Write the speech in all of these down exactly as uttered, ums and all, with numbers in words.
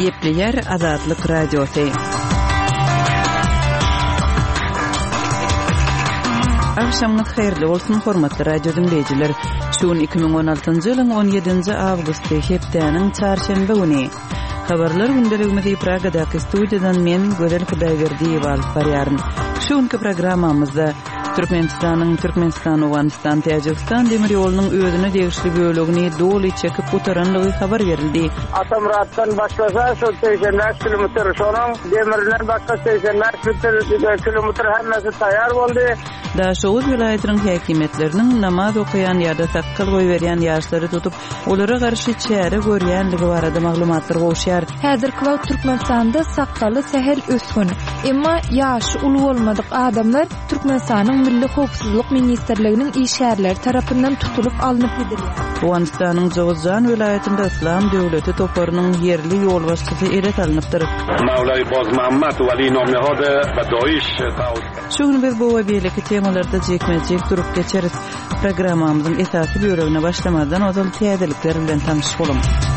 Gepleyer Azadlık Radyosu. Akşamınız hayırlı olsun hormatly radio dinleyijiler. Şuun iki bin on altıncı ýylyň on ýedinji awgusty hepdeniň çarşembe güni. Habarlar gündeligimizi Pragadaky studiýadan men Gözel Hudaýberdiýew alyp barýaryn. Şuňky programmamyzda Türkmenistanyň Türkmenistan, Awganistan, Täjikistan demir ýolunyň özüne degişli bölegini doly çekip gutaranlygy habar berildi. Atamratdan başlasa şu seksen beş kilometr şonuň demirden başga seksen beş kilometr hemmesi taýar boldy. Daşoğuz vilayetinin häkimetleriniň namaz okuyan ýa-da takkal goý berýän ýaşlary tutup, olara garşy çäre görýänligi barada maglumatlar goşýar. Häzirki wagt Türkmenistanda sakkaly sehel ösgün. Emma ýaşy uly bolmadyk adamlar Türkmenistanyň Milli Howpsuzlyk Ministrliginiň işgärleri tarapyndan tutulup alınıp gidilýär. Awganistanyň Jowzjan vilayetinde Islam döwleti toparynyň yerli ýol başçysy edet alınıpdyr. Mawlay Bozmammat wali nomyhode Badoiş taýt. Şuň biz bu we beýleki temalarda jekmejek durup geçeriz. Programmamyzyň esasy bölegine başlamadan ozal täzelikler bilen tanyşyp bolam.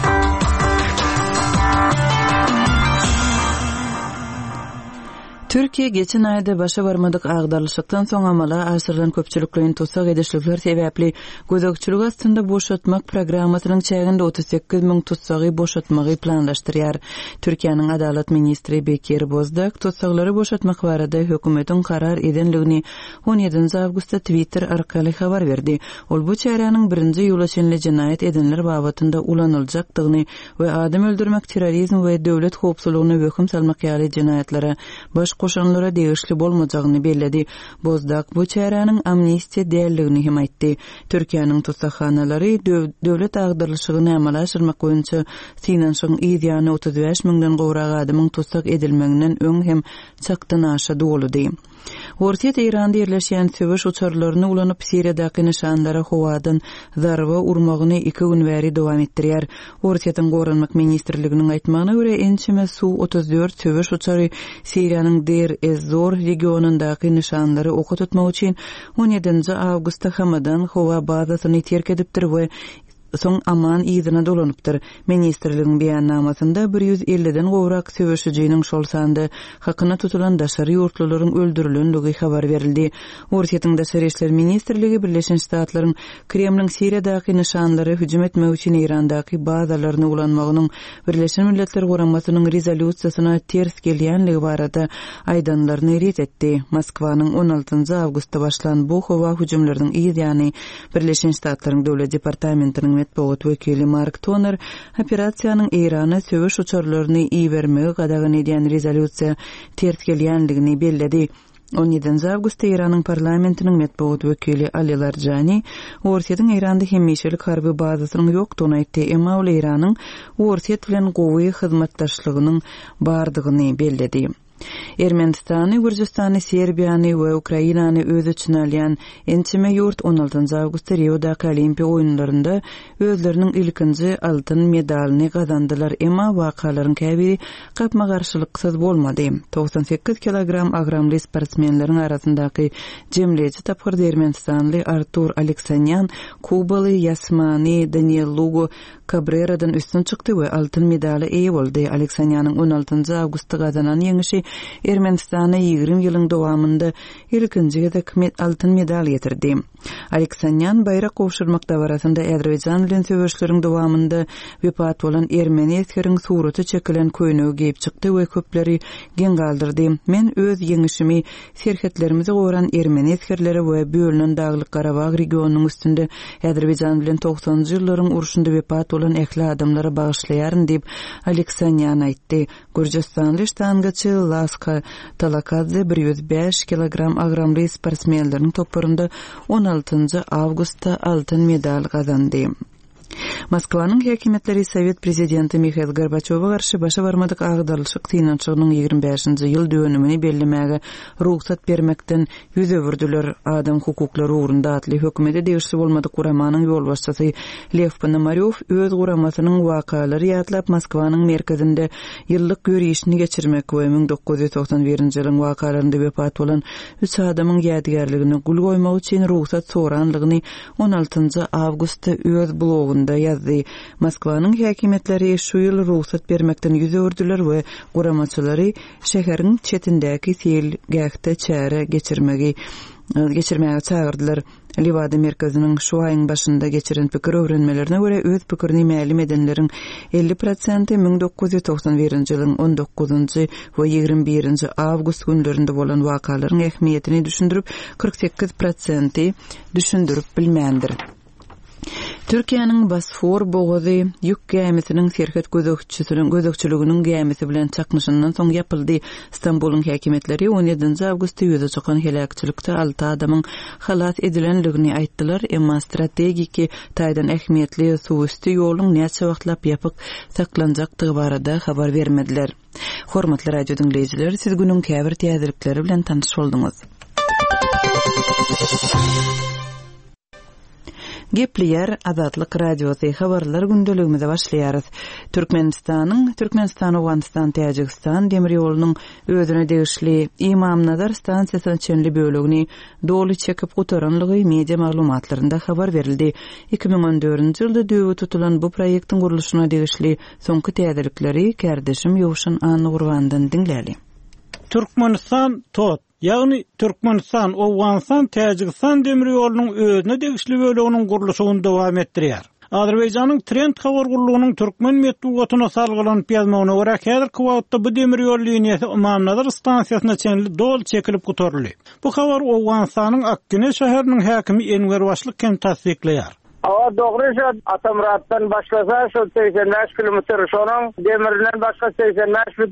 Türkiýe geçen aýda başa barmadyk agdarlykdan soň amala aşyrdan köpçüliklerin tutsak edişlikler sebäpli gözegçilik astynda boşatmak programmasynyň çäginde otuz sekiz miň tutsagy boşatmagy planlaşdyrýar. Türkiýanyň Adalet ministri Bekir Bozdak tutsaklary boşatmak barada hökümetiň karar edenligini on ýedinji awgustda Twitter arkaly habar berdi. Ol bu çäreňiň birinji ýola çenli jinayet edenler babatynda ulanyljakdygyny we adam öldürmek, terrorizm we döwlet howpsuzlygyna höküm salmak ýaly jinayatlary baş koşanlara degişli bolmajagyny belledi. Bozdak bu çäreňiň amnistiýa däldigini hem aýtdy. Türkiýanyň tutsakhanalary döwlet agdarlyşygyny amala aşyrmak boýunça finansiň ýa-da otuz beş miňden gowrak adamyň tutsak edilmeginden öň hem çakdan aşa doludy. Ortiýet Iranda ýerleşýän söwüş uçarlaryny ulanyp Siriýadaky nişanlara howadan zarba urmagyny iki gün bäri dowam etdirýär. Ortiýetin Goranmak ministrliginiň aýtmagyna görä ençime suw otuz dört söwüş uçary Siriýanyň Deir ez-Zor regionundaky nişanlary oka tutmak üçin on ýedinji awgustda Hamadan howa bazasyny terk edipdir we soň aman ýyzyna dolanypdyr. Ministrligiň beýannamasynda bir ýüz elliden gowrak söwüşijiniň şol sandy hakyna tutulan daşary ýurtluların öldürilenligi habar berildi. Ortiýetiň daşary işler ministrligi Birleşen Ştatlaryň Kremliň Siriýadaky nişanlary hüjüm etmek üçin Irandaky bazalaryny ulanmagynyň Birleşen Milletler Guramasynyň rezolýusiýasyna ters gelýänligi barada aýdanlaryny ret etdi. Moskwanyň on altynji awgustda başlan bu howa hüjümleriniň ýa-da Birleşen Ştatlaryň döwlet departamentiniň Matbuat wekili Mark Toner operasiýanyň Irana söwüş uçarlaryny iýermegi gadagan edýän rezolýusiýa ters gelýänligini belledi. on ýedinji awgustda Iranyň parlamentiniň matbuat wekili Ali Larjani Ortiýetiň Iranda hemişelik harby bazasynyň ýokdugyny aýtdy. Emma ol Iranyň Ortiýet bilen gowy hyzmatdaşlygynyň bardygyny belledi. Ermenistany, Gürjistany, Serbiýany we Ukrainany öz içine alýan ençime ýurt on altynji awgustda Rio'daky Olimpiýa oýunlarynda özleriniň ilkinji altyn medalyny gazandylar. Emma wakalaryň käbiri gapma garşylyksız bolmady. doksan sekiz kilogram agramly sportsmenleriň arasyndaky jemleji tapgyrda Ermenistanly Artur Aleksanyan Kubaly Yasmany Daniel Cabreradan üstün çykdy we altyn medaly eýe boldy. Aleksanyanyň on altynji awgustda gazanan ýeňişi Ermenistana ýygrimi ýylyň dowamında ilkinji gezek altyn medal getirdi. Aleksanyan bayrak gowşurmakda barasynda Azerbaýjan bilen söwüşleriň dowamında wepat bolan Ermeni eskeriň suraty çekilen köýnegi giyip çykdy we köpleri gen galdyrdy. Men öz ýeňişimi serhetlerimizi goran Ermeni eskerleri we bölünen Daglyk Garabag regionunyň üstünde Azerbaýjan bilen toksanjy ýyllaryň uruşunda wepat bolan ähli adamlara bagyşlaýaryn diýip Aleksanyan aýtdy. Gürjistanly ştangaçy Laska Talakadze bir yüz beş kilogram agramly sportsmenleriň toparynda on altynji awgustda altyn medal gazandy. Moskwanyň häkimetleri Sowet prezidenti Mikhail Gorbaçowa garşy başa barmadyk agdarlyşyk finansiýanyň ýigirmi beşinji ýyl dönümini bellemege ruhsat bermekden ýüz öwürdiler. Adam hukuklary ugrunda atly hökümete degişli bolmadyk guramanyň ýol başçysy Lev Ponomaryow öz guramasynyň wakalary ýatlap Moskwanyň merkezinde ýyllyk görýüşini geçirmek we ming dokuz ýüz toksan birinji ýylyň wakalarynda wepat bolan üç adamyň ýadygärligini gul goýmak üçin ruhsat soranlygyny on altynji awgustda öz blogunda ýazdy. ýazdy. Moskwanyň häkimetleri şu ýyl ruhsat bermekden ýüz ördüler we guramaçylary şäheriň çetindäki sel gähte çäre geçirmegi geçirmäge çağırdylar. Livada merkezinin şu ayın başında geçiren pikir öwrenmelerine göre öz pikirini mälim edenlerin elli prosenti bin dokuz yüz toksan birinji ýylyň on dokuzunjy we ýygrimi birinji awgust günlerinde bolan wakalaryň ähmiýetini düşündirip kırk sekiz prosenti düşündirip bilmändir. Türkiýanyň Bosfor boğazy ýük gemisiniň serket gözekçisiniň gözekçiliginiň gemisi bilen çaknyşyndan soň ýapyldy. Istanbulyň häkimetleri on ýedinji awgustda ýüze çykan helakçylykda alty adamyň halat edilenligini aýtdylar, emma strategiki taýdan ähmiýetli suwüsti ýoluň näçe wagtlap ýapyk saklanjakdygy barada habar bermediler. Hormatly radio dinleýijiler, siz günüň käbir täzelikleri bilen tanyş bolduňyz. Gepleyer Azatlyk Radiosu habarlar gündeligimizde başlaýarys. Türkmenistanyň Türkmenistan, Awganistan, Täjikistan demir ýolunyň özüne degişli İmamnazar stansiýasynyň çenli bölegini doly çekip gutaranlygy media maglumatlarynda habar berildi. iki bin on dördünji ýylda döwü tutulan bu proýektiň guruluşyna degişli soňky täzelikleri kärdeşim Ýowşan Anugurwandan dinläli. Türkmenistan tot ýagny Türkmenistan, Awganistan, Täjikistan demir ýolunyň özüne degişli böleginiň guruluşyny dowam etdirýär. Azerbaýjanyň Trend habar gurulugynyň türkmen medeniýetine salgylanyp ýazmagyna görä häzirki wagtda bu demir ýol liniýasy Imamnazar stansiýasyna çenli dol çekilip gutarly. Bu habar Awganistanyň Akkine şäheriniň häkimi Enwer Başlyk kim tasdikleýär. Awa dogryşa Atamratdan başlasa şu seksen beş kilometr şonuň demirden başga seksen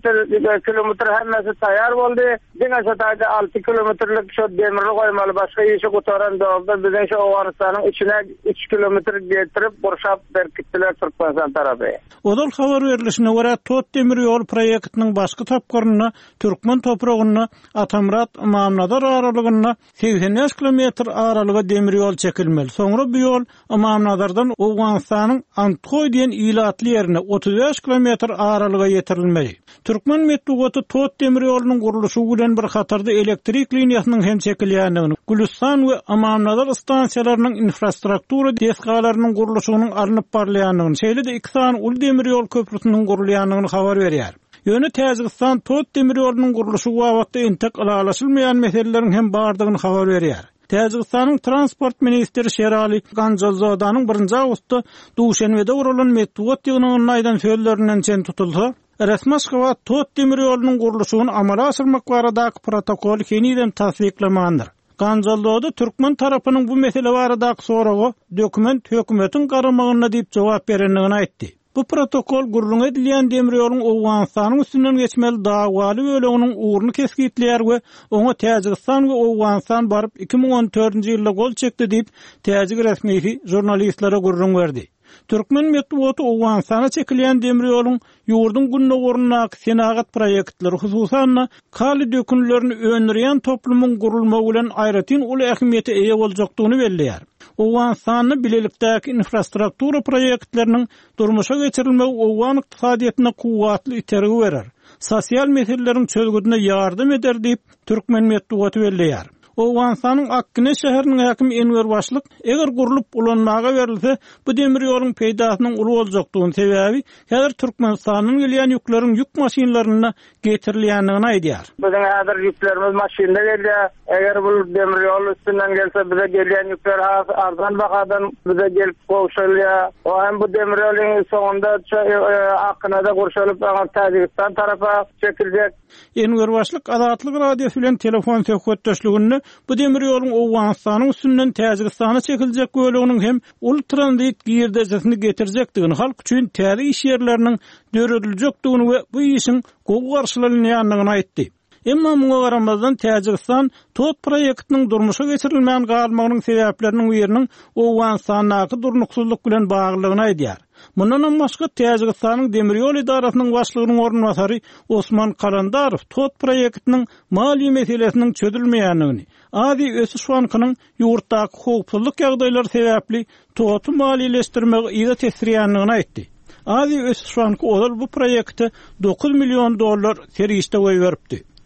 beş kilometr hemmesi taýýar boldy. Diňe şataýda altı kilometrlik şu demirli goýmaly başga ýeşe gutaran dogda biziň şu Awganistanyň içine üç kilometr getirip burşap berkitdiler Türkmenistan tarapy. Odal habar berilişine görä Tot demir ýol proýektiniň başga tapgaryna türkmen topragyna Atamrat Imamnazar aralygyna seksen beş kilometr aralyga demir ýol çekilmeli. Soňra bu ýol Imamnazardan Awganistanyň Antkoy diýen ýylatly ýerine otuz beş kilometr aralyga ýetirilmeli. Türkmen medeniýeti Tot demir ýolunyň guruluşy bilen bir hatarda elektrik liniýasynyň hem çekilýändigini, Gülistan we Imamnazar stansiýalarynyň infrastruktura deskalarynyň guruluşynyň aranyp barlaýandygyny, şeýle de iki sany ul demir ýol köprüsiniň gurulýandygyny habar berýär. Ýöne Täjikistan Tot demir ýolunyň guruluşy wagtda entek alalaşylmaýan meseleleriň hem bardygyny habar berýär. Täjikistanyň transport ministri Sherali Ganjalzodanyň birinji awgustda Duşanbede urulan medeniýet ýygynyň aýdan söýlemlerinden çen tutuldy. Resmi Şywa Tot demir ýolunyň guruluşyny amala aşyrmak baradaky protokol keniden tasdiklemandyr. Ganjalzoda Türkmen tarapynyň bu mesele baradaky soragy dokument hökümetiň garamagyna diýip jogap berenligini aýtdy. Bu protokol gurulun edilýän demir ýoluň Awganistanyň üstünden geçmeli dawaly böleginiň uğruny keskitleýär we oňa Täjikistan we Awganistan baryp iki bin on dördünji ýylda gol çekdi diýip Täjik resmiýeti jurnalistlere gurrun berdi. Türkmen medeniýeti Awganistana çekilýän demir ýoluň ýurdun günne gorunak senagat proýektleri hususan kali dökünlerini öňürýän toplumyň gurulmagy bilen aýratyn uly ähmiýete eýe boljakdygyny belleýär. Awganistanyň bilelikdäki infrastruktura proýektleriniň durmuşa geçirilmegi Awgan ykdysadyýatyna kuwatly itergi berer. Sosial meseleleriň çözgüdüne ýardym eder diýip Türkmen medeniýeti belleýär. Awganistanyň Akkine şäheriniň häkimi Enwer Başlyk eger gurulup ulanmaga berilse bu demir ýoluň peýdasynyň uly boljakdygyny sebäbi häzir Türkmenistanyň gelýän ýükleriň ýük maşinalaryna getirilýändigini aýdýar. Biziň häzir ýüklerimiz maşinada gelýär. Eger bu demir ýol üstünden gelse bize gelýän ýükler arzan bahadan bize gelip goşulýar. O hem bu demir ýoluň soňunda Akkinede gurşulyp Täjikistan tarapa çekiljek. Enwer Başlyk Azatlyk Radiosu bilen telefon söhbetdeşligini bu demir ýoluň Awganistanyň üstünden Täjikistana çekiljek böleginiň hem ul transit girdejesini getirjekdigini, halk üçin täze iş ýerleriniň dörediljekdigini we bu işiň gowy garşylanýandygyny aýtdy. Emma muňa garamazdan Täjikistan Tot proýektiniň durmuşa geçirilmän galmagynyň sebäpleriniň biriniň Awganistanyň durnuksuzlyk bilen baglylygyny aýdýar. Mundan başga Täjikistanyň demir ýol idarasynyň başlygynyň ornwasary Osman Kalandarow Tot proýektiniň mali meselesiniň çözülmeýändigini, adi ösüş bankynyň ýurtdaky howpsuzlyk ýagdaýlary sebäpli Toty maliýeleşdirmegi ýa tesirýändigini aýtdy. Adi ösüş banky odal bu proýekte dokuz milyon dollar serişde goýup beripdi.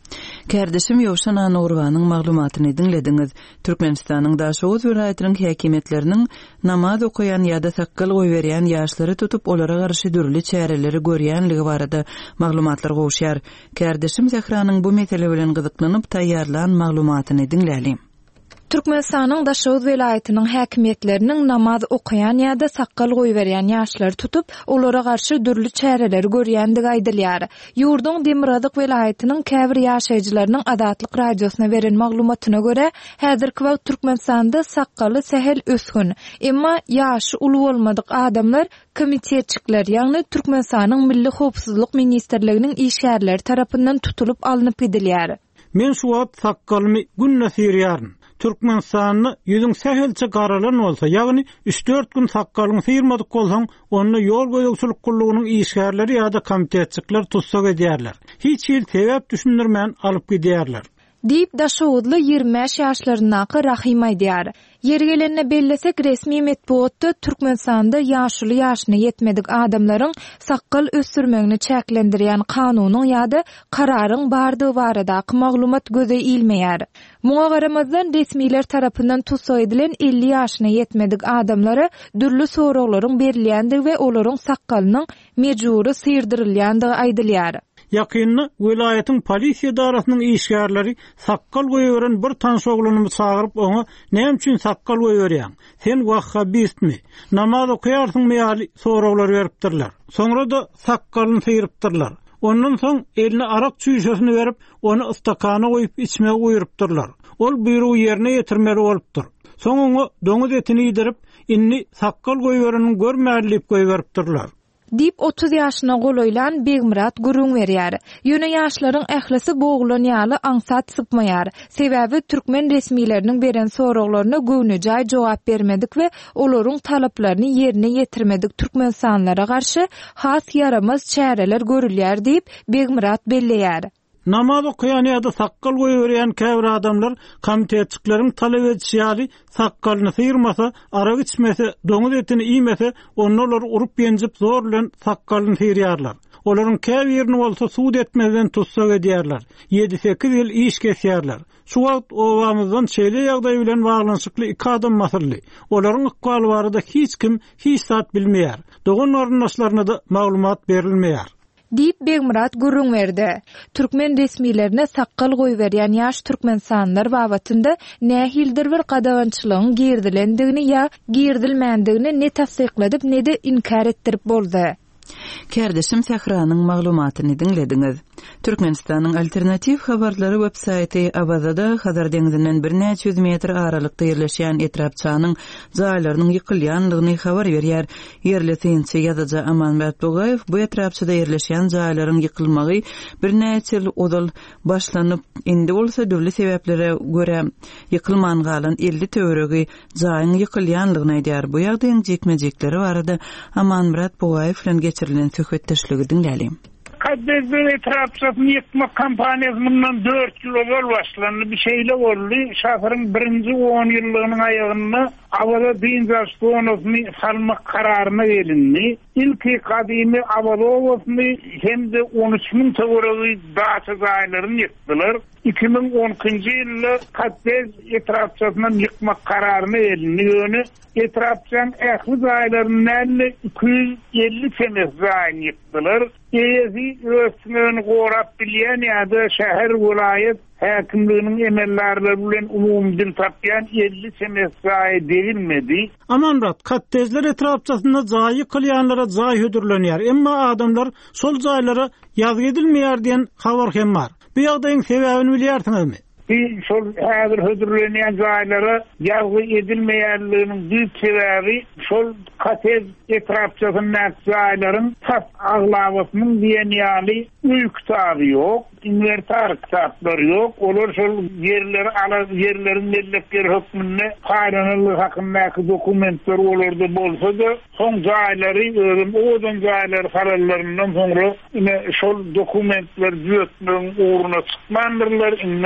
Kärdeşim Ýowşan Anurwanyň maglumatyny dinlediňiz. Türkmenistanyň Daşowuz vilayatiniň häkimetleriniň namaz okuyan ýa-da sakkal goýberýän ýaşlary tutup olara garşy dürli çäreleri görýänligi barada maglumatlar gowşýar. Kärdeşim Zehranyň bu mesele bilen gyzyklanyp taýýarlan maglumatyny dinläli. Türkmenistanyň Daşowuz vilayatiniň häkimetleriniň namaz okuyan ýa-da sakkal goýberýän ýaşlary tutup olara garşy dürli çäreleri görýändigi aýdylýar. Ýurdun Demirazyk vilayatiniň käbir ýaşaýjylarynyň Adatlyk radiosuna beren maglumatyna görä, häzirki wagt Türkmenistanda sakkaly sehel ösgün. Emma ýaşy uly bolmadyk adamlar komitetçikler, ýagny Türkmenistanyň Milli Howpsuzlyk ministrliginiň işgärleri tarapyndan tutulup alınıp gidilýär. Men şu wagt sakkalymy gün näsirýäryn. Türkmenistanyny ýüzüň sähelçe garalan bolsa, ýagny üç dört gün sakkalyň syrmadyk bolsaň, onu ýol goýugçylyk gullugynyň işgärleri ýa-da komitetçikler tutsak edýärler. Hiç ýyl sebäp düşündirmän alyp gidýärler. Diýip Daşowuzly ýygrimi beş ýaşlarynaky Rahim aýdýar. Ýergelenine bellesek resmi medpuatda Türkmenistanda ýaşuly ýaşyna ýetmedik adamlaryň sakkal ösürmegini çäklendirýän kanunyň ýa-da kararyň bardygy baradaky maglumat göze ilmeýär. Muňa garamazdan resmiler tarapyndan tutsak edilen elli ýaşyna ýetmedik adamlara dürli soraklaryň berilýändigi we olaryň sakkalynyň mejburi syrdyryldigi aýdylýar. Ýakynny vilayatyň polisiýa darasynyň işgärleri sakkal goýuran bir tanış ogluny çagyryp oňa näme üçin sakkal goýurýan? Sen wahhabistmi? Namaz okuýarsyňmy ýaly soraglary beripdirler. Soňra da sakkalyny syrypdyrlar. Ondan soň eline arak çüýşesini berip, onu ystakana goýup içmege goýurypdyrlar. Ol buýrugy ýerine ýetirmeli bolupdyr. Soň oňa doňuz etini ýedirip, inni sakkal goýuranyň görmälip goýberipdirler. Dip otuz ýaşyna goloýlan Begmurat gurung berýär. Ýöne ýaşlaryň ählisi boğulan ýaly aňsat sypmaýar. Sebäbi türkmen resmileriniň beren soraklaryna göwnüjä jogap bermedik we olaryň talaplaryny ýerine ýetirmedik türkmensanlara garşy has yaramaz çäreler görülýär diýip Begmurat belleýär. Namaz okuyan ýa-da sakkal goýurýan käbir adamlar komitetçikleriň talap etýäli sakkalyny syrmasa, arak içmese, doňuz etini iýmese, onlar urup ýenjip zor bilen sakkalyny syrýarlar. Olaryň käbir ýerini bolsa suud etmeden tutsak edýärler. ýedi sekiz ýyl iş kesýärler. Şu wagt owamyzdan şeýle ýagdaý bilen baglanşykly iki adam masaly. Olaryň ykbaly barada hiç kim hiç zat bilmeýär. Dogan orundaşlaryna da maglumat berilmeýär. Diýip Begmurat gurrun berdi. Türkmen resmilerine sakkal goýberýän ýaş türkmensanlar babatynda nähildir bir gadawançylygyň girdilendigini ýa girdilmändigini ne tasdikledip ne de inkar etdirip boldy. Kärdeşim Zehranyň maglumatyny dinlediňiz. Türkmenistanyň alternativ habarlary websaýty Abazada Hazar deňizinden bir neçe yüz metr aralykda ýerleşýän etrapçanyň jaýlarynyň ýykylýanlygyny habar berýär. Ýerli synçy ýazyjy Amanbat Bogaýew bu etrapçyda ýerleşýän jaýlaryň ýykylmagy bir neçe ýyl odal başlanyp, indi bolsa dürli sebeplere görä ýykylman galan elli töweregi jaýyň ýykylýanlygyny aýdýar. Bu ýagdaýyň jekmejekleri barada Amanbat Bogaýew bilen geçirilen söhbetdeşligi dinläli. Kaddezde etrafçasını yıkma kampanyasından dört yıl evvel başlandı. Bir şeyle oldu. Şahırın birinci on yıllığının ayağını avada dinzar stoğunuzunu salmak kararına verildi. İlki kadimi avada olmasını hem de on üç bin tavırlı dağçı zaylarını yıktılar. iki bin on ikinci yılda Kaddez etrafçasından yıkmak kararına verildi. Yönü etrafçanın ehli zaylarının iki yüz elli senes zayını yıktılar. Ezi ösmöni gorap bilýän ýa-da şäher vilayet häkimliginiň emelleri bilen umum dil tapýan elli senes zaý verilmedi. Amanrat, Kaddezler etrapçasynda zaý kılýanlara zaý hödürlenýär. Emma adamlar şol zaýlara ýazgy edilmeýär diýen habar hem bar. Bu ýagdaýyň sebäbini bilýärsiňizmi? Bir şol häzir hödürlenýän zaýlara ýazgy edilmeýärliginiň büyük sebäbi şol Kaddez etrapçasynyň zaýlaryň tas aglawasynyň diýenýäli üýk taby ýok, inventar taplary ýok. Olar şol ýerleri ala ýerlerini bellepler hökmünde gaýranylyk hakyndaky dokumentler olarda bolsa-da, soň zaýlary özüm odan zaýlary kararlaryndan soňra ine şol dokumentler ýötmeň uğruna çykmandyrlar. Inmen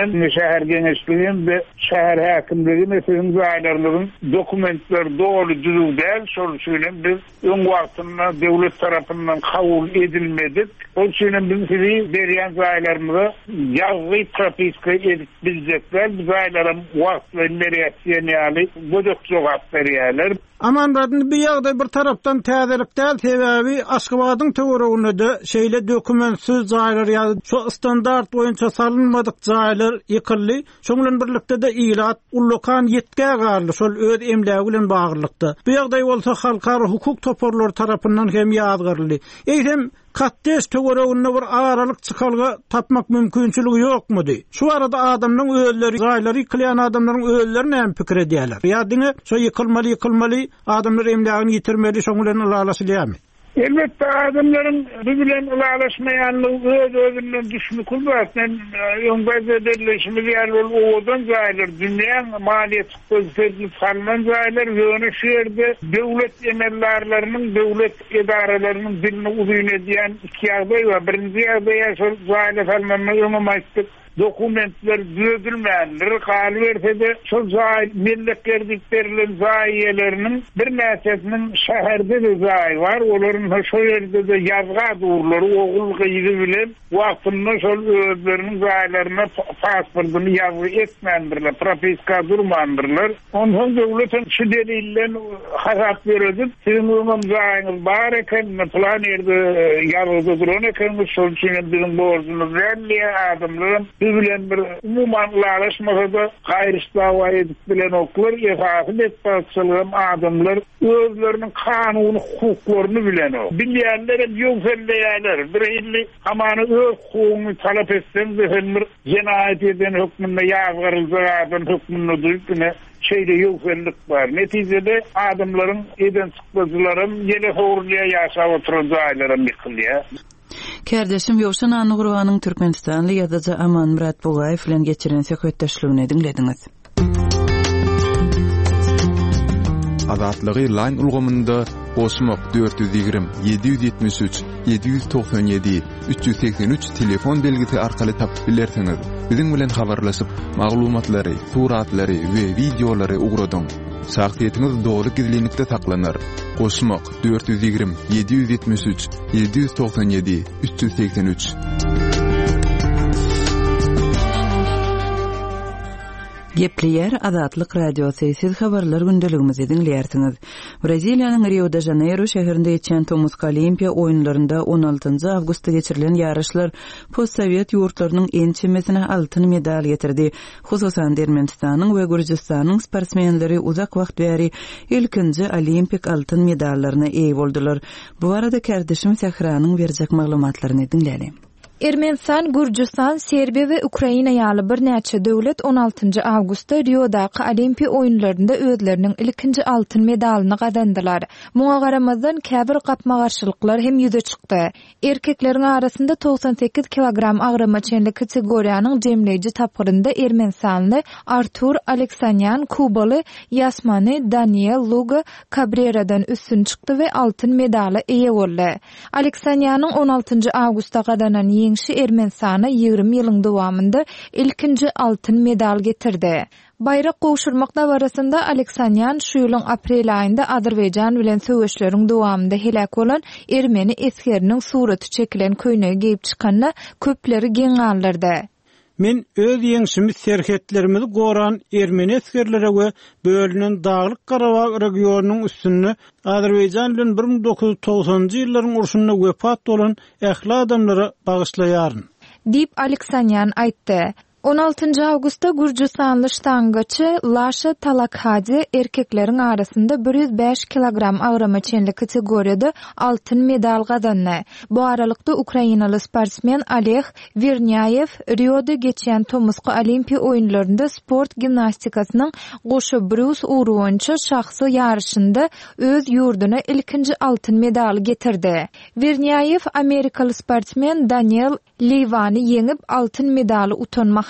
şäher geňeşliginin we şäher häkimligi meselem zaýlarlygyň dokumentler dogry düzgün däl, şol üçin biz öň wagtynda döwlet tarapyndan kabul edilmedik. O üçin biz sizi berýän zaýlarymyza ýazgy propiska edip biljekler. Biz zaýlarym wagt we nerýetini ýaly bödök jogap berýärler. Aman radny bir ýagdaý bir tarapdan täzelik däl, sebäbi Aşgabatyň töwereginde şeýle dokumentsiz zaýlar ýa-da şu standart boýunça salynmadyk zaýlar ýykyldy. Şoňlan birlikde de ilat ullukan ýetge garly şol öz emlägi bilen baglykdy. Bu ýagdaý bolsa halkara hukuk toparlary tarapyndan hem ýazgyrly. Eýsem katdes töwereginde bir aralyk çykalga tapmak mümkinçiligi ýokmudy? Şu arada adamnyň öýleri, zaýlary ýykylýan adamlaryň öýleri näme pikir edýärler? Ýa-da şo ýykylmaly, ýykylmaly adamlar emlägini ýitirmeli, şoň bilen ulalaşylýarmy? Elbette adamların birbirlerine ulaşmayanlığı öz özünden düşmü kulbatın yonbazı birleşimi yerli oğudan zaylar. Dünyanın maliyet pozitifini salınan zaylar yönü şehirde devlet emellerlerinin, devlet idarelerinin dilini uzun ediyen iki yağday var. Birinci yağday yaşar zaylar salmanına yönemaydık. Dokumentler düzülmeyenler kal verse de şu zay millet gerdiklerinin zayiyelerinin bir nesesinin şehirde de zayi var. Onların şu yerde de yazga doğruları oğul gıydı bilen vaktinde şu özlerinin zayilerine pasportunu yazgı etmeyendirler, propiska durmayandırlar. Ondan devletin şu delille hasat verildi. Sizin umum zayiniz var eken, plan yerde yazgı duran eken, şu için bizim borcunuz verli adamların bilen bir umuman ulaşmasa da gayrışdava edip bilen oklar esasy etpaçylygym adamlar özleriniň kanuny hukuklaryny bilen o. Bilýänler hem ýöňselleýärler. Bir illi amany öz hukukyny talap etsem de hem bir jenaýat eden hukmunda ýazgyrylýar adam hukmunda duýupne şeýle ýöňsellik bar. Netijede adamlaryň eden çykdyjylarym ýene howrlya ýaşap oturýarlarym ýykylýar. Kerdeşim Ýowşan Anugurwanyň Türkmenistanly ýazyjy Aman Murat Bugaýew bilen geçiren söhbetdeşligini dinlediňiz. Azatlygy line ulgamynda Osmok dört yüz ýigrim yedi yüz ýetmiş üç yedi yüz toksan ýedi üç yüz seksen üç telefon belgisi arkaly tapyp bilersiňiz. Biziň bilen habarlaşyp maglumatlary, suratlary we videolary ugradyň. Şahsiýetiniz dogry gizlilikde saklanar. Osmok dört yüz ýigrim yedi yüz ýetmiş üç yedi yüz toksan ýedi üç yüz seksen üç. Gepleyer Azatlyk radiosy siz habarlar gündeligimizi dinleýärsiňiz. Braziliýanyň Rio de Janeiro şäherinde geçen Tomusk Olimpiya oýunlarynda on altynjy awgustda geçirilen ýarışlar postsovet ýurtlarynyň en çemmesine altyn medal getirdi. Hususan Ermenistanyň we Gürjistanyň sportsmenleri uzak wagt bäri ilkinji olimpik altyn medallaryna eýe boldular. Bu arada kardeşim Sahranyň berjek maglumatlaryny dinleýäli. Ermenistan, Gürjistan, Serbiya we Ukraina ýaly bir näçe döwlet on altynjy awgustda Riodaky Olimpiya oýunlarynda özleriniň ilkinji altyn medalyny gazandylar. Muňa garamazdan käbir gapmagarçylyklar hem ýüze çykdy. Erkekleriň arasynda toksan sekiz kilogram agrama çenli kategoriýanyň jemleýiji tapgyrynda Ermenistanly Artur Aleksanyan Kubaly Yasmany Daniel Luga Cabreradan üstün çykdy we altyn medala eýe boldy. Aleksanyanyň on altynjy awgustda gazanan ýeňşi Ermenistana ýygrimi ýylyň dowamında ilkinji altyn medal getirdi. Bayrak gowşurmak barasynda Aleksanyan şu ýylyň aprel aýynda Azerbaýjan bilen söwüşleriň dowamında helak bolan ermeni eskeriniň suraty çekilen köýnegi giyip çykanyna köpleri geň galdyrdy. Men öz ýeňşimi serhetlerimizi goran ermeni eskerlere we bölünen Daglyk Garabag regionunyň üstünde Azerbaýjan bilen bir ming dokuz yüz togsanjy ýyllaryň urşunda wepat bolan ähli adamlara bagyşlaýaryn diýip Aleksanyan aýtdy. on altynjy awgustda Gürjistanly ştangaçy Lasha Talakhadze erkekleriň arasynda bir yüz beş kilogram agrama çenli kategoriýada altyn medal gazandy. Bu aralykda Ukrainaly sportsmen Oleg Vernyayev Rioda geçen Tomusk Olimpiya oýunlarynda sport gimnastikasynyň goşu brus uruwunça şahsy ýarışynda öz ýurduna ilkinji altyn medal getirdi. Vernyayev Amerikaly sportsmen Daniel Levany ýeňip altyn medaly utanmak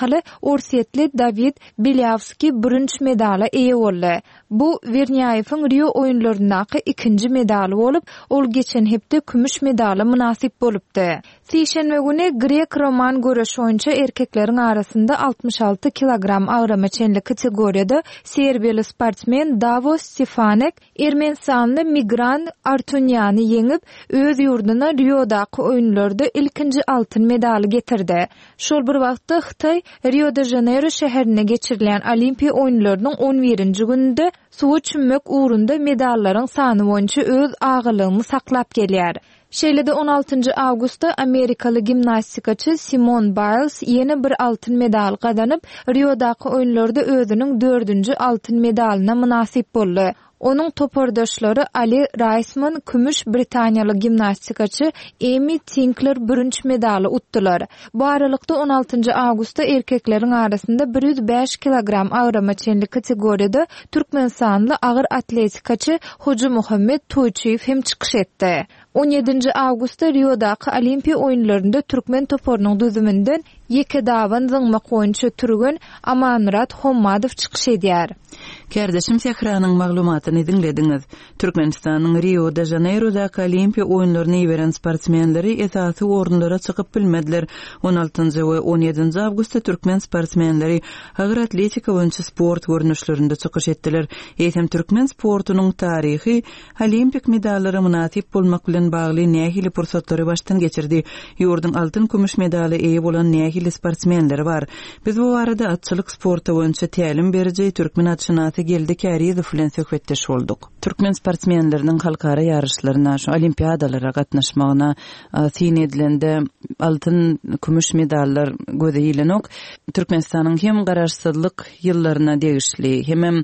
dahaly Orsetli David Bilyavski bürünç medala eýe boldy. Bu Verniaýewiň Rio oýunlaryndaky ikinji medali bolup, ol geçen hepde kümüş medala münasip bolupdy. Sişenme güni Grek-Roman göreşi boýunça erkekleriň arasynda altmış alty kilogram agrama çenli kategoriýada Serbiyali sportmen Davos Stefanek Ermenistanly Migran Artunyany yeňip, öz ýurduna Rio'daky oýunlarda ilkinji altyn medali getirdi. Şol bir wagtda Hytaý Rio de Janeiro şäherine geçirilen Olimpiýa oýunlarynyň on birinji gününde suwa çümmek uğrunda medallaryň sany boýunça öz agylygyny saklap gelýär. Şeýlede on altyncı awgustda Amerikaly gimnastikaçy Simone Biles ýene bir altyn medal gazanyp, Rio'daky oýunlarda özüniň dördünji altyn medalyna münasip boldy. Onun topordaşları Ali Raisman kümüş Britaniyalı gimnastikaçı Amy Tinkler bürünç medalı uttular. Bu aralykda on altyncı awgustda erkekleriň arasynda bir yüz beş kilogram agrama çenli kategoriýada Türkmenistanly agyr atletikaçy Hoca Muhammed Toyçiýew hem çykyş etdi. on ýedinji awgustda Rio'daky Olimpiýa oýunlarynda türkmen toporunyň düzüminden ýeke dawan zyňmak boýunça türgen Amanrat Hommadow çykyş edýär. Kardeşim Sehranyň maglumatyny dinlediňiz. Türkmenistanyň Rio de Janeiro'daky Olimpiýa oýunlaryny ýiberen sportsmenleri esasy orunlara çykyp bilmediler. on altyncı we on ýedinji awgustda türkmen sportsmenleri agyr atletika boýunça sport görnüşlerinde çykyş etdiler. Eýsem türkmen sportunyň taryhy olimpik medallary münasip bolmak bilen bagly nähili pursatlary başdan geçirdi. Ýurdun altyn kümüş medaly eýe bolan nähili sportsmenleri bar. Biz bu arada atçylyk sportu boýunça tälim beriji türkmen atşynaty geldi Kariýew bilen söhbetdeş bolduk. Türkmen sportsmenleriniň halkara ýarışlaryna, şu olimpiadalara gatnaşmagyna tin edilende altyn kümüş medallar gözeýilenok. Türkmenistanyň hem garaşsyzlyk ýyllaryna degişli, hem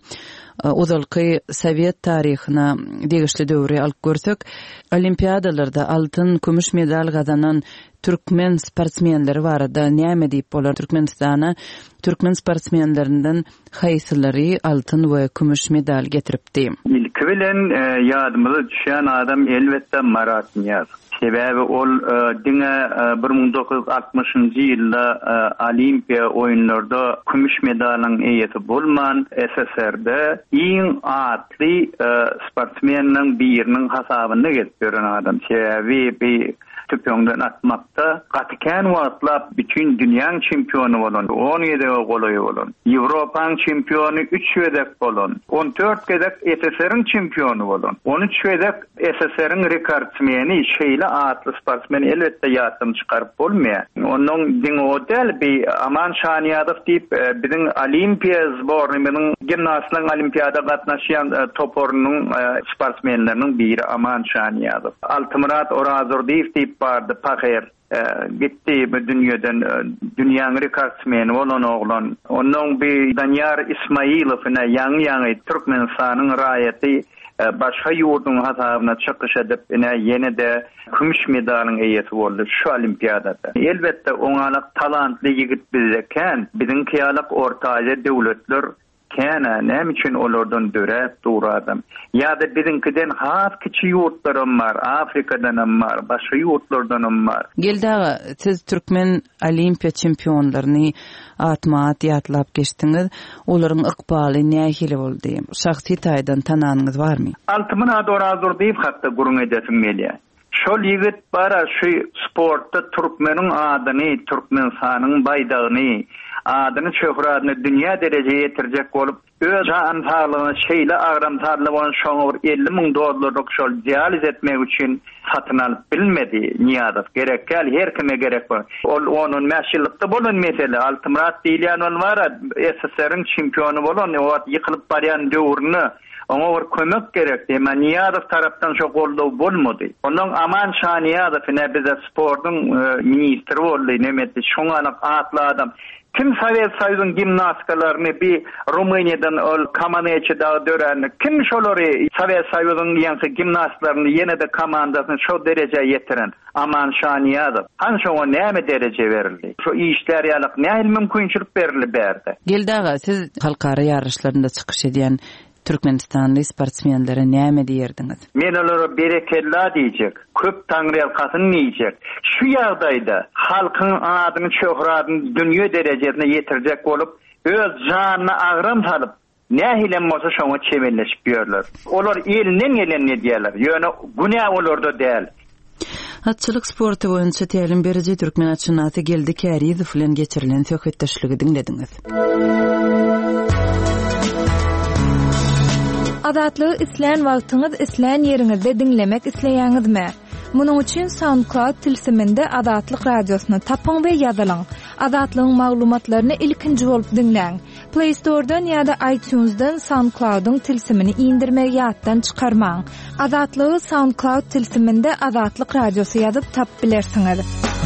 uzalky Sowet taryhyna degişli döwri alyp görsek, olimpiadalarda altyn kümüş medal gazanan türkmen sportsmenleri barada näme diýip bolar? Türkmenistana türkmen sportsmenlerinden haýsylary altyn we kümüş medal getiripdi. İlki bilen ýadymyza düşen adam elbetde Marat Niyaz. Sebäbi ol diňe bir ming dokuz yüz altmışynjy ýylda Olimpiýa oýunlarynda kümüş medaliň eýesi bolman S S R'de iň atly sportsmeniň biriniň hasabyna getirilen adam. Sebäbi bir tüpüňden atmakda gatykän wagtlap bütün dünýäň çempionu bolan, on ýedi golaý bolan, Ýewropaň çempionu üç wedek bolan, on dört gedek S S R'ň çempionu bolan, on üç wedek S S R'ň rekordsmeni şeýle atly sportsmen elbetde ýatdan çykaryp bolmaýar. Onuň diň odel bir Aman Şaniýadow diýip biziň Olimpiýa zbornynyň gimnastyň olimpiýada gatnaşýan toporunyň sportsmenleriniň biri Aman Şaniýadow. Altymrat Orazordiýew diýip bardy paher gitti bu dünýeden dünýäň rekordsmeni bolan oglan. Onuň bir Danyar Ismailovna ýaňy-ýaňy Türkmenistanyň raýaty başga ýurdun hasabyna çykyş edip ene ýene-de kümüş medalyň eýesi boldy şu olimpiýadada. Elbetde oňalyk talantly ýigit bizeken, biziň kiýalyk ortaýa döwletler kene näme üçin olardan dörät duradym. Ýa-da biziňkiden has kiçi ýurtlarym bar, Afrikadan bar, başga ýurtlardan bar. Geldi siz türkmen olimpiýa çempionlaryny atmat ýatlap geçdiňiz. Olaryň ykbaly nähili boldy? Şahsy taýdan tananyňyz barmy? Altymna Dorazor diýip hatda gurun edesim gelýär. Şol ýigit bara şu sportda türkmeniň adyny, Türkmenistanyň baýdagyny, adyny şöhratyny dünýä derejeye ýetirjek bolup, öz jan sağlygyny şeýle agramtarly bolan şoňa elli ming dollarlyk şol dializ etmek üçin satyn alyp bilmedi Niýazow. Gerekkel her kime gerek bar. Ol onuň mäşgulykda bolan mesele Altymrat diýilen ol bar, S S R'ň çempionu bolan, o wagt ýykylyp barýan döwrüni ona bir kömek gerekdi. Ama Niýazow tarapdan şo goldaw bolmady. Onuň Aman Şaniýadow ne bize sportyň ministri boldy, nemeti şoňa atly adam. Kim Sowet Soýuzynyň gimnastikalarını bir Rumaniýadan ol Kameneçi dağı dören, kim şolary Sowet Soýuzynyň ýaňsy gimnastlaryny ýene-de komandasyny şo derejeye ýetiren Aman Şaniýadow. Hanşo näme dereje berildi? Şo işler ýalyk näme mümkinçilik berildi berdi? Geldi aga, siz halkara ýarışlarynda çykyş edýän Türkmenistanly sportsmenlere näme diýerdiňiz? Men olara berekella diýjek, köp taňryal katyn diýjek. Şu ýagdaýda halkyň adyny şöhratyny dünýe derejesine ýetirjek bolup, öz janyny agram salyp, nähilen bolsa şoňa çemelleşip ýörler. Olar elinden gelenini diýerler. Ýöne günä olarda däl. Atçylyk sporty boýunça tälim beriji Türkmen atçynaty geldi Kärizow bilen geçirilen söhbetdeşligi dinlediňiz. Adatly isleýän wagtyňyz isleýän ýeriňizde dinlemek isleýäňizmi? Munuň üçin SoundCloud tilsiminde Adatlyk radiosyny tapyň we ýazylyň. Adatlyň maglumatlaryny ilkinji bolup dinleň. Play Store'dan ýa-da iTunes'dan SoundCloud'un tilsimini indirmek ýatdan çykarmaň. Adatlygy SoundCloud tilsiminde Adatlyk radiosy ýazyp tap bilersiňiz.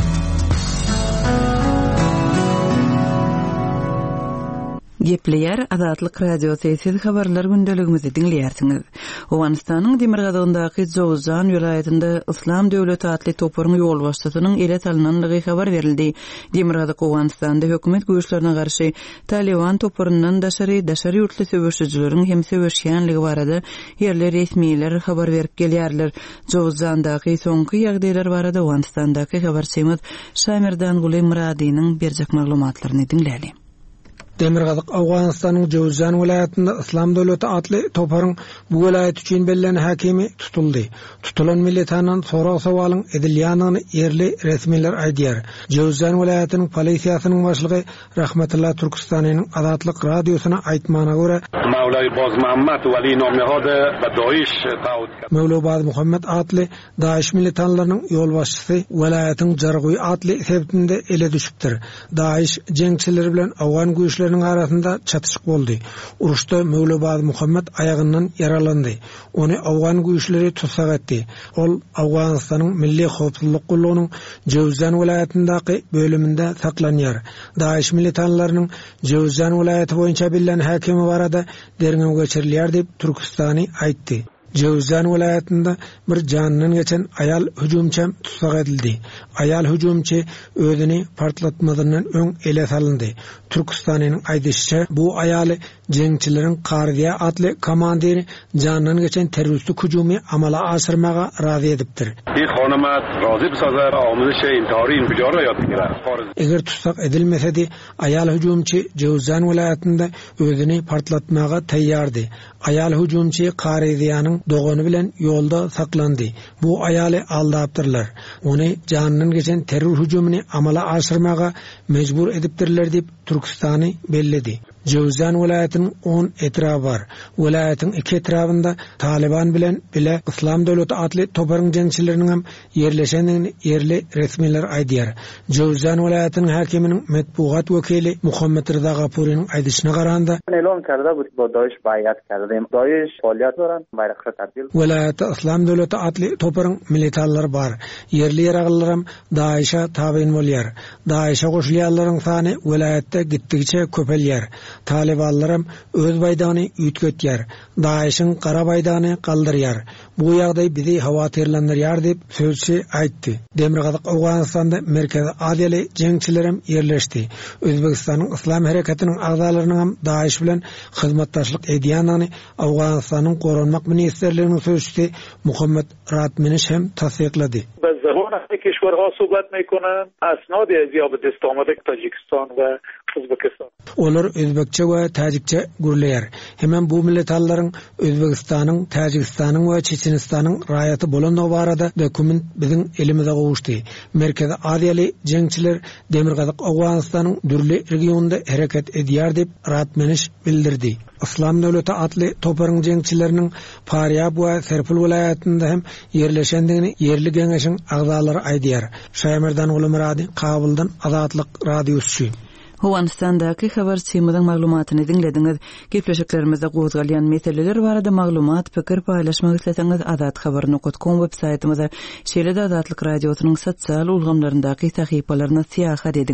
Gepleýär Adatlyk radiosyny siz habarlar gündeligimizi dinleýärsiňiz. Owganystanyň Demirgadagyndaky Jowzan welaýatynda Islam döwleti atly topuryň ýol başçysynyň ele salynanlygy habar berildi. Demirgadag Owganystanda hökümet güýçlerine garşy Taliban topurundan daşary daşary ýurtly söwüşçüleriň hem söwüşýänligi barada ýerli resmiýetler habar berip gelýärler. Jowzandaky soňky ýagdaýlar barada Owganystandaky habarçymyz Şamirdan Guly Muradynyň berjek maglumatlaryny dinläli. Demirgazyk Awganystanyň Jowzan welaýatynda Islam döwleti atly toparyň bu welaýat üçin bellen hakimi tutuldy. Tutulan milletanyň sorak sawalyň edilýanyny ýerli resmiýetler aýdýar. Jowzan welaýatynyň polisiýasynyň başlygy Rahmatullah Türkistanyň Adatlyk radiosyna aýtmana görä Mawlay Boz Muhammad Wali nomyhode we Daesh taud. Mawlay Muhammad atly Daesh milletanylarynyň ýol başçysy welaýatyň Jargy atly sebäpinde ele düşüpdir. Daesh jeňçileri bilen Awgan güýçleri arasında çatışık boldy. Uruşda Mawlay Muhammad ayagyndan yaralandy. Onu Awgan güýçleri tutsak etdi. Ol Awganystanyň milli howpsuzlyk gullugynyň Jowzan welaýatyndaky bölüminde saklanýar. Daesh militantlarynyň Jowzan welaýaty boýunça bilen hakimi barada derňe geçirilýär diýip Türkistany aýtdy. Jowzan welaýatynda bir janynyň geçen ayal hüjumçy tutsak edildi. Ayal hüjumçy özüni partlatmadan öň ele salyndy. Türkistanyň aýdysçy bu aýaly jeňçileriň Qardiýa atly komandiri janynyň geçen terroristlik hüjumy amala aşyrmaga razy edipdir. Bir hanamat razy bisazar amylyşy intihary infijar ýatyr. Eger tutsak edilmesedi ayal hüjumçy Jowzan welaýatynda özüni partlatmaga taýýardy. Ayal hüjumçy Qardiýanyň dogany bilen ýolda saklandy. Bu aýaly aldapdyrlar. Ony janynyň geçen terror hüjumyny amala aşyrmaga mejbur edipdirler diýip Türkistany belledi. Jowzan welaýatynyň on etrafy bar. Welaýatyň iki etrafynda Taliban bilen bile Islam döwleti atly toparyň jeňçileriniň hem ýerleşendigini ýerli resmiýetler aýdýar. Jowzan welaýatynyň hakiminiň metbuat wekili Muhammed Rıza Gapuryň aýdyşyna garanda e'lon karda bu Daesh baýat kardy. Daesh faýalyat bilen bayraqy tartil. Welaýatda Islam döwleti atly toparyň militantlar bar. Ýerli ýaraglylar hem Daesh'a tabiň bolýar. Daesh'a goşulýanlaryň sany welaýatda gitdigiçe köpelýär. Talibanlarım öz baydany ütgetýär. Daeş'in qara baydany galdyrýar. Bu ýagdaý bizi hawatyrlandyrýar diýip sözçi aýtdy. Demirgazyk Awganystanda merkezi adili jeňçilerim ýerleşdi. Özbegistanyň Islam harekatiniň agzalarynyň hem Daeş bilen hyzmatdaşlyk edýänyny Awganystanyň Goranmak ministrliginiň sözçisi Muhammed Ratminiş hem tasdiqlady. زبان کشورها صحبت میکنن اسناد ازیاب دست آمده تاجیکستان و Özbekistan. Olar Özbekçe we Tajikçe gürleýär. Hemen bu milletlerin Özbekistanyň, Tajikistanyň we Çeçenistanyň raýaty bolandygy barada dokument biziň elimize gowuşdy. Merkezi Aziýaly jeňçiler Demirgazyk Awganystanyň dürli regionunda hereket edýär diýip Ratmeniş bildirdi. Islam döwleti atly toparyň jeňçileriniň Faryab we Serpil welaýatynda hem ýerleşendigini ýerli geňeşiň agzalary aýdýar. Şaýmerdan Guly Murady, Kabuldan Azatlyk radiosu. Owganystandaky habarçymyzyň maglumatyny dinlediňiz. Gepleşiklerimizde gozgalýan meseleler barada maglumat, pikir paýlaşmak isleseňiz azat habar nokta com web saýtymyza, şeýle-de Azatlyk radiosynyň sosial ulgamlaryndaky sahypalaryna siýahat ediň.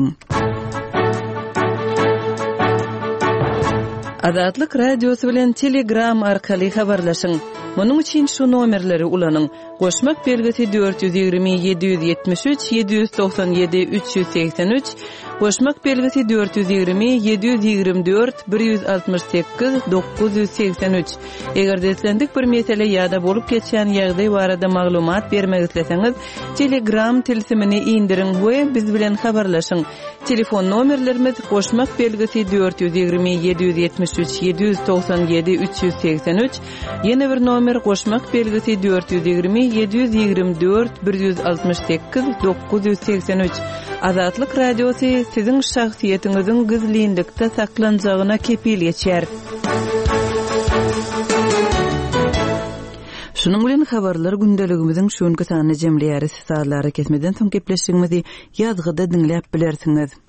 Azatlyk radiosu bilen Telegram arkaly habarlaşyň. Munuň üçin şu nomerleri ulanyň. Goşmak belgisi dört yüz ýigirmi yedi yüz ýetmiş üç yedi yüz doksan yedi üç yüz seksen üç, Goşmak belgisi dört yüz yigirmi yedi yüz yigirmi dört bir yüz altmış sekiz dokuz yüz seksen üç. Eger deslendik bir mesele ýa-da bolup geçen ýagdaý barada maglumat bermek isleseňiz, Telegram tilsimini indirin we biz bilen habarlaşyň. Telefon nomerlerimiz goşmak belgisi dört yüz yigirmi yedi yüz yetmiş üç yedi yüz doksan yedi üç yüz seksen üç. Ýene bir nomer goşmak belgisi dört yüz yigirmi yedi yüz yigirmi dört bir yüz altmış sekiz dokuz yüz seksen üç. Azatlyk radiosu sizin şahsiýetiňiziň gizlilikde saklanjagyna kepil geçer. Şunun bilen habarlar gündeligimiziň şonky sanyny jemleýäris saatlara kesmeden soň gepleşigimizi ýazgyda dinläp bilersiňiz.